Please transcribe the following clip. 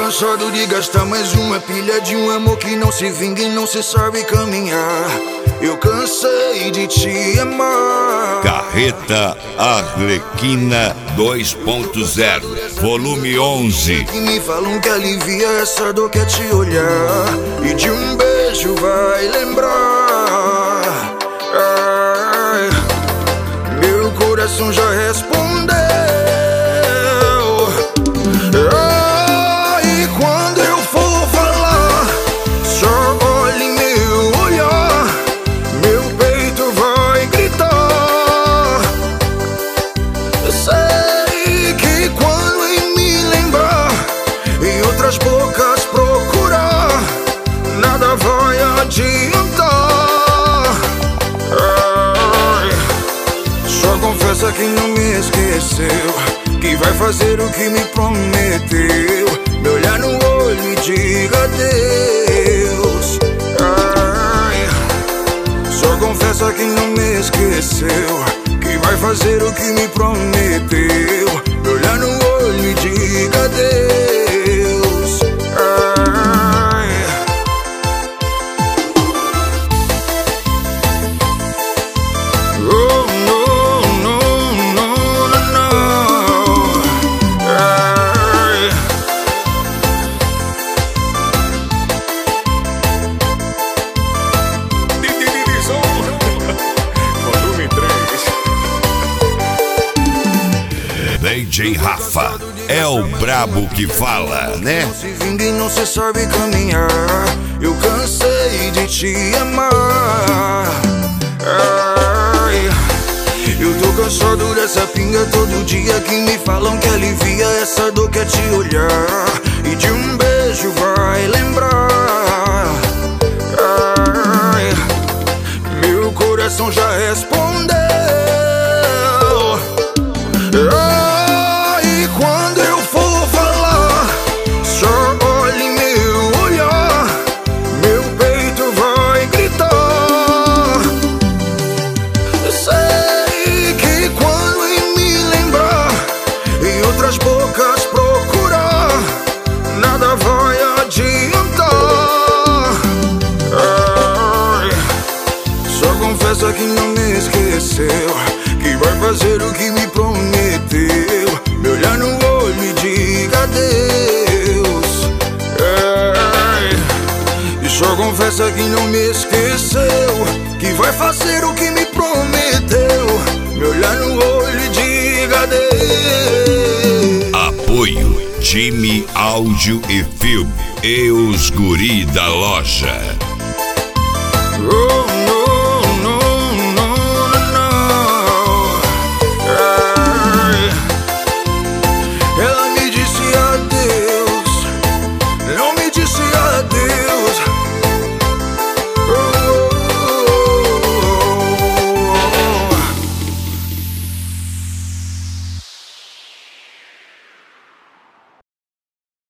cansado de gastar mais uma pilha de um amor que não se vinga e não se sabe caminhar. Eu cansei de te amar. Carreta Arlequina 2.0, volume 11. Que me falam que alivia essa dor que é te olhar, e de um beijo vai lembrar. Ai, meu coração já respondeu. E quando eu for falar, só olhe meu olhar, meu peito vai gritar. Eu sei que quando em me lembrar, em outras bocas procurar, nada vai adiantar. Ai, só confessa que não me esqueceu, que vai fazer o que me prometeu. Me olhar no olho e diga adeus. Ai, só confessa que não me esqueceu, que vai fazer o que me prometeu. Me olhar no olho e diga adeus. Ai. Oh, no, no, no, no, no. Ai. Volume 3. DJ Rafa é o brabo que fala, né? Não se vinga e não se sabe caminhar. Eu cansei de te amar. Ai, eu tô cansado dessa pinga todo dia que me falam que alivia essa dor que é te olhar, e de um beijo vai lembrar. Ai, meu coração já respondeu. E quando eu for falar, só olhe meu olhar, meu peito vai gritar. Eu sei que quando em me lembrar, em outras bocas procurar, nada vai adiantar. Ai, só confessa que não me esqueceu, que vai fazer o que me prometeu. Me olhar no olho e diga adeus. Ai, e só confessa que não me esqueceu, que vai fazer o que me prometeu. Me olhar no olho e diga adeus. Apoio Time Áudio e Filme e os guri da loja. Oh,